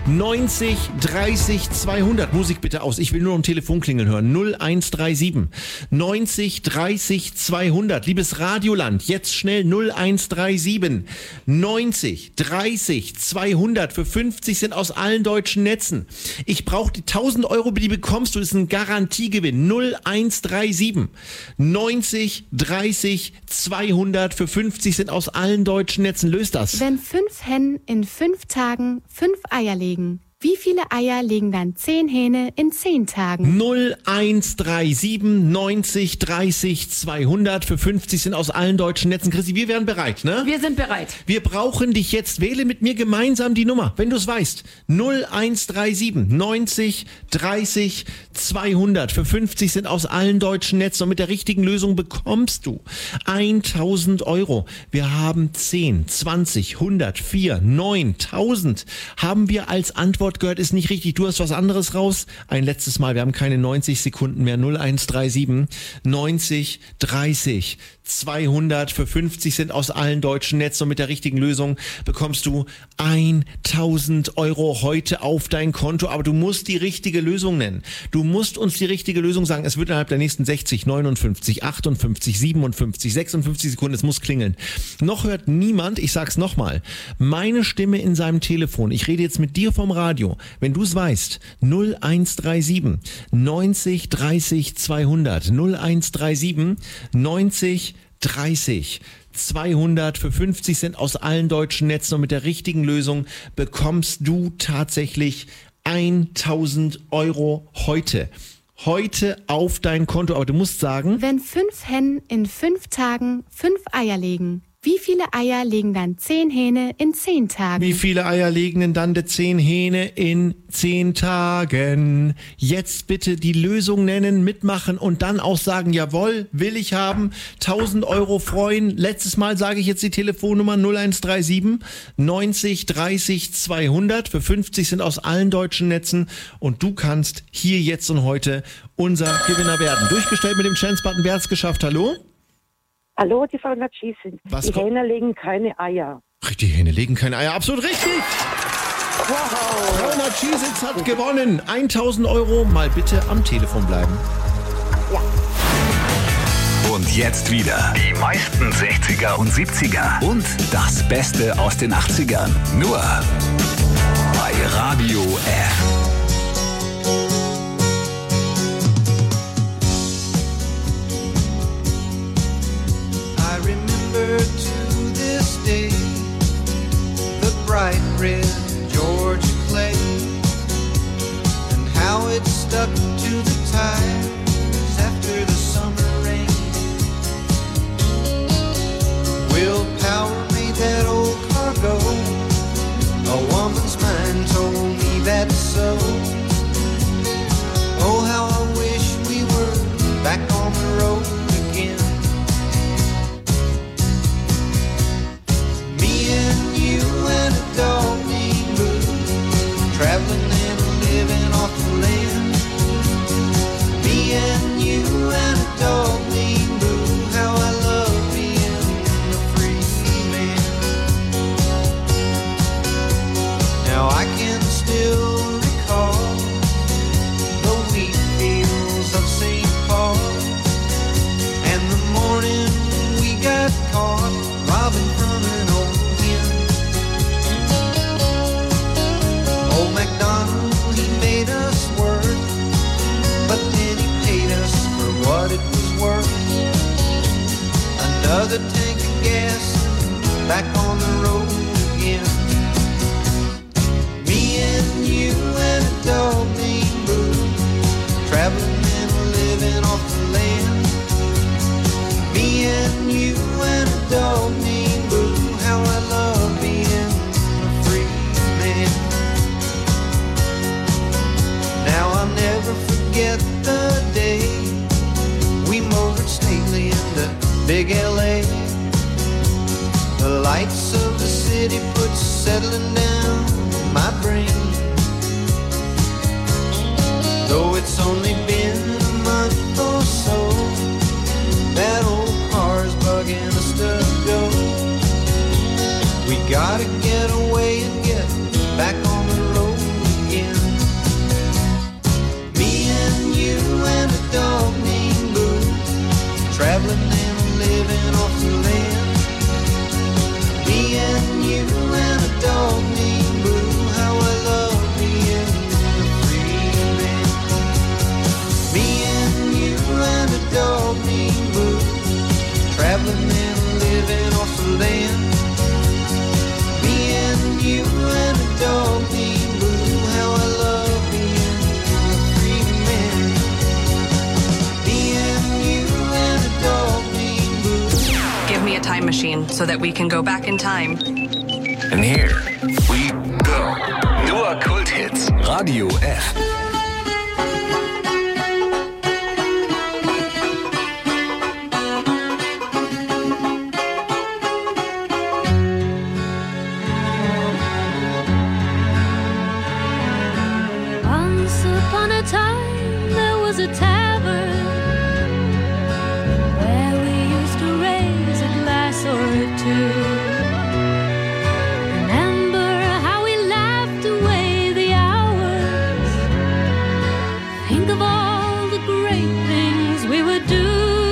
neunzig dreißig zweihundert. Musik bitte aus. Ich will nur am Telefon klingeln hören. null eins drei sieben neunzig dreißig zweihundert. Liebes Radioland, jetzt schnell null eins drei sieben neunzig dreißig zweihundert. Für fünfzig Cent aus allen deutschen Netzen. Ich brauche die tausend Euro, die bekommst du. Das ist ein Garantiegewinn. null eins drei sieben neunzig dreißig zweihundert. Für fünfzig Cent aus allen deutschen Netzen. Löst das. Wenn fünf Hennen in fünf Tagen fünf Eier legen, wie viele Eier legen dann zehn Hähne in zehn Tagen? null eins drei sieben neunzig dreißig zweihundert. Für fünfzig Cent aus allen deutschen Netzen. Chrissy, wir wären bereit, ne? Wir sind bereit. Wir brauchen dich jetzt. Wähle mit mir gemeinsam die Nummer, wenn du es weißt. null eins drei sieben neunzig dreißig zweihundert. Für fünfzig Cent aus allen deutschen Netzen. Und mit der richtigen Lösung bekommst du tausend Euro. Wir haben zehn, zwanzig, hundert, vier, neuntausend. Haben wir als Antwort gehört, ist nicht richtig. Du hast was anderes raus. Ein letztes Mal, wir haben keine neunzig Sekunden mehr. null eins drei sieben neunzig dreißig zweihundert. Für fünfzig Cent aus allen deutschen Netzen. Und mit der richtigen Lösung bekommst du tausend Euro heute auf dein Konto. Aber du musst die richtige Lösung nennen. Du musst uns die richtige Lösung sagen. Es wird innerhalb der nächsten sechzig, neunundfünfzig, achtundfünfzig, siebenundfünfzig, sechsundfünfzig Sekunden, es muss klingeln. Noch hört niemand, ich sag's nochmal, meine Stimme in seinem Telefon. Ich rede jetzt mit dir vom Radio. Wenn du es weißt, null eins drei sieben neunzig dreißig zweihundert. null eins drei sieben neunzig dreißig zweihundert. Für fünfzig Cent aus allen deutschen Netzen. Und mit der richtigen Lösung bekommst du tatsächlich tausend Euro heute. Heute auf dein Konto. Aber du musst sagen, wenn fünf Hennen in fünf Tagen fünf Eier legen, wie viele Eier legen dann zehn Hähne in zehn Tagen? Wie viele Eier legen denn dann die zehn Hähne in zehn Tagen? Jetzt bitte die Lösung nennen, mitmachen und dann auch sagen, jawohl, will ich haben, tausend Euro freuen. Letztes Mal sage ich jetzt die Telefonnummer null eins drei sieben neunzig dreißig zweihundert. Für fünfzig sind aus allen deutschen Netzen und du kannst hier, jetzt und heute unser Gewinner werden. Durchgestellt mit dem Chance-Button. Wer hat's geschafft? Hallo? Hallo, die Frau Natschiesin. Die Hähne legen keine Eier. Richtig, Hähne legen keine Eier. Absolut richtig. Wow. Frau Natschiesin hat gewonnen. tausend Euro. Mal bitte am Telefon bleiben. Ja. Und jetzt wieder die meisten sechziger und siebziger und das Beste aus den achtzigern. Nur bei Radio F. To this day, the bright red Georgia clay, and how it stuck to the tires after the summer rain. Willpower made that old car go. A woman's mind told me that's so. Oh, how I wish we were back on the road again. And a dog named Boo, traveling and living off the land. Me and you and a dog named Boo, how I love being a free man. Now I can still recall the wheat fields of Saint Paul, and the morning we got caught robbing from an old Old MacDonald, he made us work, but then he paid us for what it was worth. Another tank of gas, back on the road again. Me and you and a dog named Boo, traveling and living off the land. Me and you and a dog named Boo, how I love being a free man. Now I'll never forget the day we motored stately into big L A. The lights of the city put settling down my brain. Though it's only been a month or so, that old car's bugging us to go. We gotta get away and get back on the road so that we can go back in time. And here we go. Nur Kulthits. Radio F. Once upon a time there was a tavern where we used to raise a glass or two. Remember how we laughed away the hours. Think of all the great things we would do.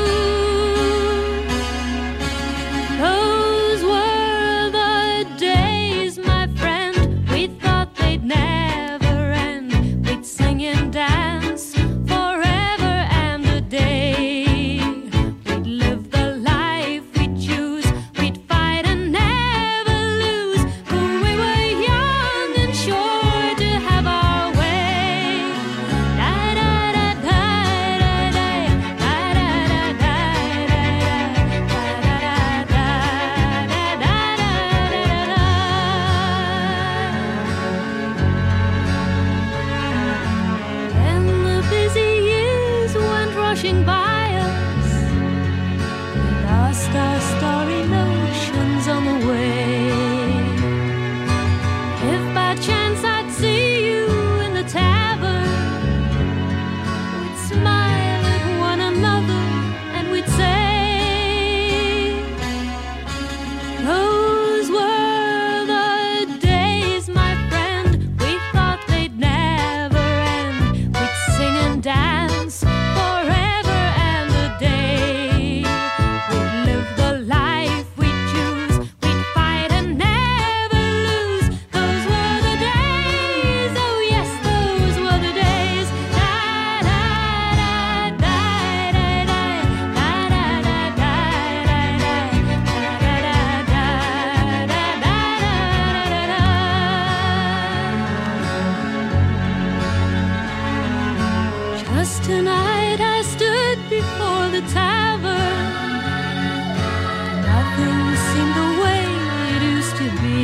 Those were the days, my friend. We thought they'd never end. We'd sing and dance forever and a day. We'd live the life we'd choose. We'd fight and never lose. For we were young and sure to have our way. Da da da da da da da da da Then the busy years went rushing by us. We lost our starry notions on the way. If by chance I'd see you in the tavern, we'd smile at one another and we'd say, those were the days, my friend. We thought they'd never end. We'd sing and dance forever and a day. We'd live the life we'd choose. We'd fight and never lose. Those were the days. Oh yes, those were the days. Da da da da da da da da da da Just tonight I stood before the tavern. Nothing seemed the way it used to be.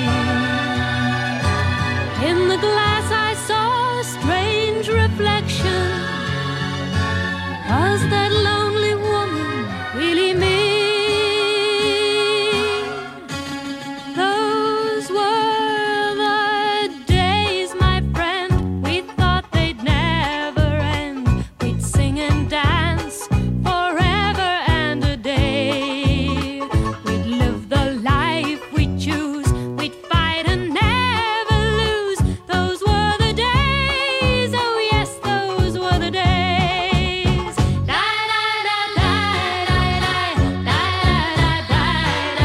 In the glass I saw a strange reflection. Was that lonely woman really me? Those were the days, my friend. We thought they'd never end. We'd sing and dance forever and a day. We'd live the life we'd choose. We'd fight and never lose. Those were the days. Oh yes, those were the days. Da da da da da da da da da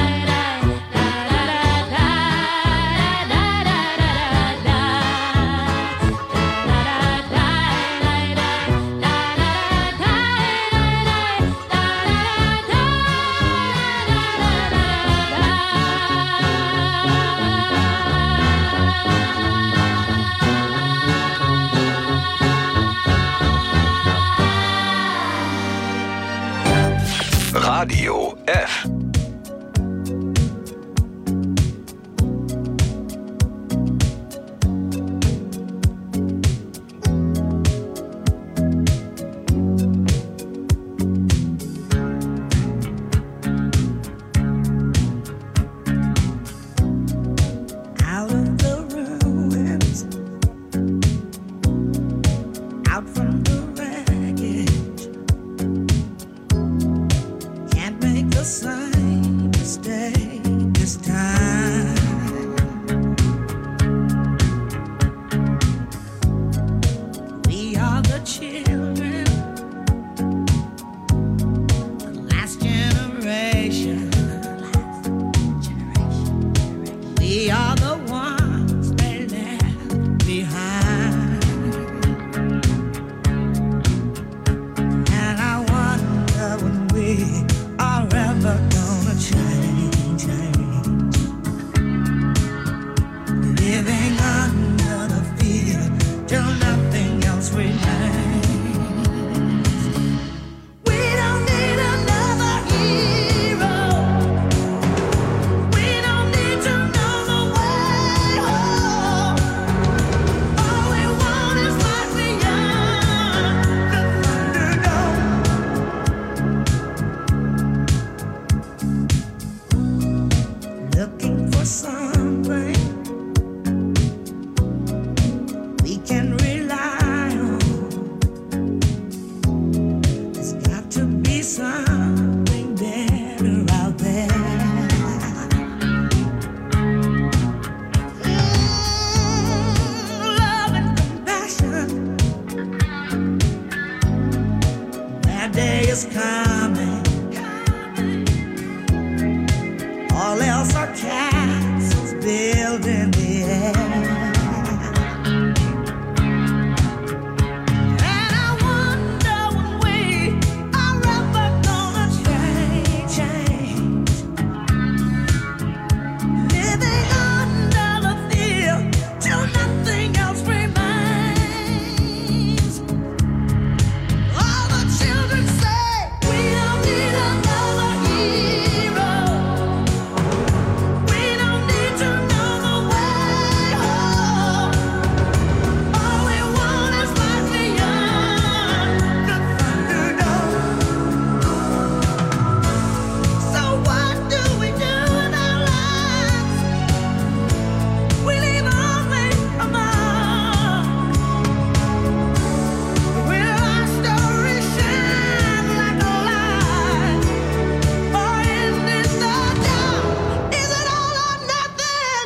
Radio F. Out of the ruins, out from the wreckage, can't make the same mistake this time. We are the children, the last generation. We are the ones they left behind. And I wonder when we are ever gonna change, change. Living under the fear till nothing else remains. is coming. All else are castles built in the air. And I wonder when we are ever gonna change, change. Living under the fear till nothing else remains. All the children say we don't need another hero. We don't need to know the way home. All we want is life beyond the Thunderdome. So what do we do in our lives? We leave only a mark. Will our story shine like a light? Or is this the dawn? Is it all or nothing?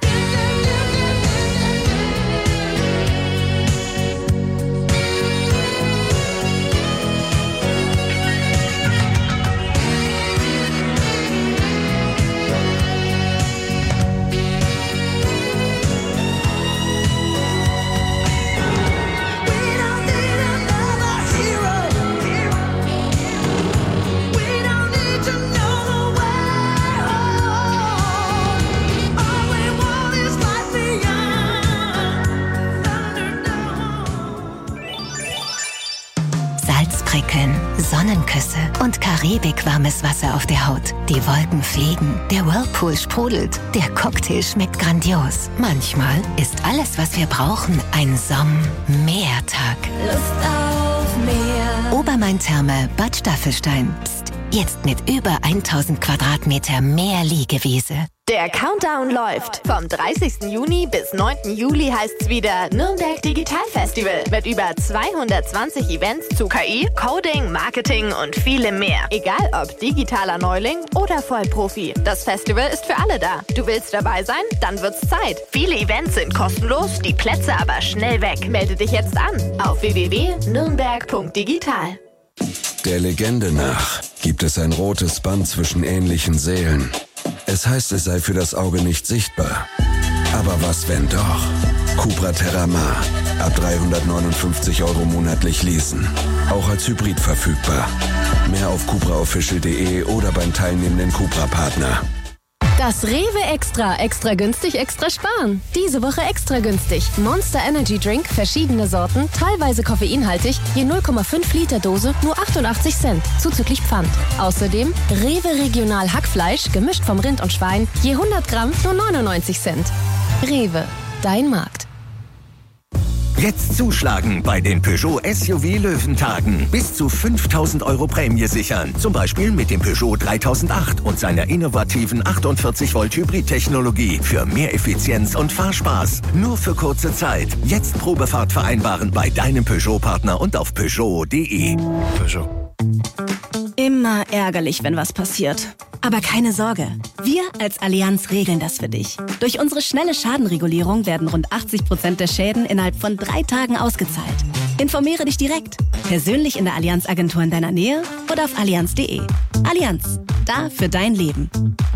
We don't need another hero. We don't need to know the way home. All we want is life beyond Thunderdome. Salzprickeln, Sonnenküsse und karibikwarmes Wasser auf der Haut. Die Wolken fliegen, der Whirlpool sprudelt, der Cocktail schmeckt grandios. Manchmal ist alles, was wir brauchen, ein Somm-Meertag. Lust auf mehr. Obermain-Therme Bad Staffelstein. Psst, jetzt mit über tausend Quadratmeter mehr Liegewiese. Der Countdown läuft. Vom dreißigsten Juni bis neunten Juli heißt's wieder Nürnberg Digital Festival mit über zweihundertzwanzig Events zu K I, Coding, Marketing und vielem mehr. Egal ob digitaler Neuling oder Vollprofi. Das Festival ist für alle da. Du willst dabei sein? Dann wird's Zeit. Viele Events sind kostenlos, die Plätze aber schnell weg. Melde dich jetzt an auf w w w punkt nürnberg punkt digital. Der Legende nach gibt es ein rotes Band zwischen ähnlichen Seelen. Es heißt, es sei für das Auge nicht sichtbar. Aber was, wenn doch? Cupra Terramar. Ab dreihundertneunundfünfzig Euro monatlich leasen. Auch als Hybrid verfügbar. Mehr auf cupra official punkt de oder beim teilnehmenden Cupra-Partner. Das Rewe Extra. Extra günstig, extra sparen. Diese Woche extra günstig. Monster Energy Drink, verschiedene Sorten, teilweise koffeinhaltig, je null Komma fünf Liter Dose, nur achtundachtzig Cent, zuzüglich Pfand. Außerdem Rewe Regional Hackfleisch, gemischt vom Rind und Schwein, je hundert Gramm, nur neunundneunzig Cent. Rewe, dein Markt. Jetzt zuschlagen bei den Peugeot S U V Löwentagen. Bis zu fünftausend Euro Prämie sichern. Zum Beispiel mit dem Peugeot dreitausendacht und seiner innovativen achtundvierzig Volt Hybrid-Technologie für mehr Effizienz und Fahrspaß. Nur für kurze Zeit. Jetzt Probefahrt vereinbaren bei deinem Peugeot-Partner und auf Peugeot punkt de. Peugeot. Immer ärgerlich, wenn was passiert. Aber keine Sorge, wir als Allianz regeln das für dich. Durch unsere schnelle Schadenregulierung werden rund achtzig Prozent der Schäden innerhalb von drei Tagen ausgezahlt. Informiere dich direkt, persönlich in der Allianz-Agentur in deiner Nähe oder auf allianz punkt de. Allianz, da für dein Leben.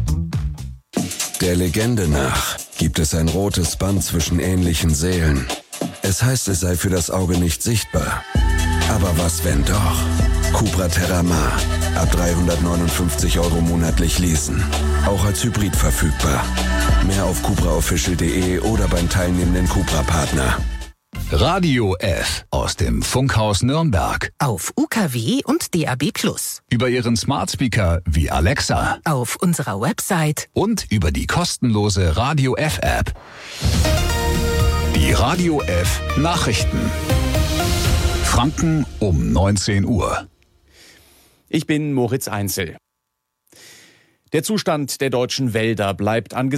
Der Legende nach gibt es ein rotes Band zwischen ähnlichen Seelen. Es heißt, es sei für das Auge nicht sichtbar. Aber was, wenn doch? Cupra Terramar. Ab dreihundertneunundfünfzig Euro monatlich leasen. Auch als Hybrid verfügbar. Mehr auf cupra official punkt de oder beim teilnehmenden Cupra-Partner. Radio F aus dem Funkhaus Nürnberg. Auf U K W und D A B plus. Über Ihren Smart Speaker wie Alexa. Auf unserer Website. Und über die kostenlose Radio F App. Die Radio F Nachrichten. Franken um neunzehn Uhr. Ich bin Moritz Einzel. Der Zustand der deutschen Wälder bleibt angesichts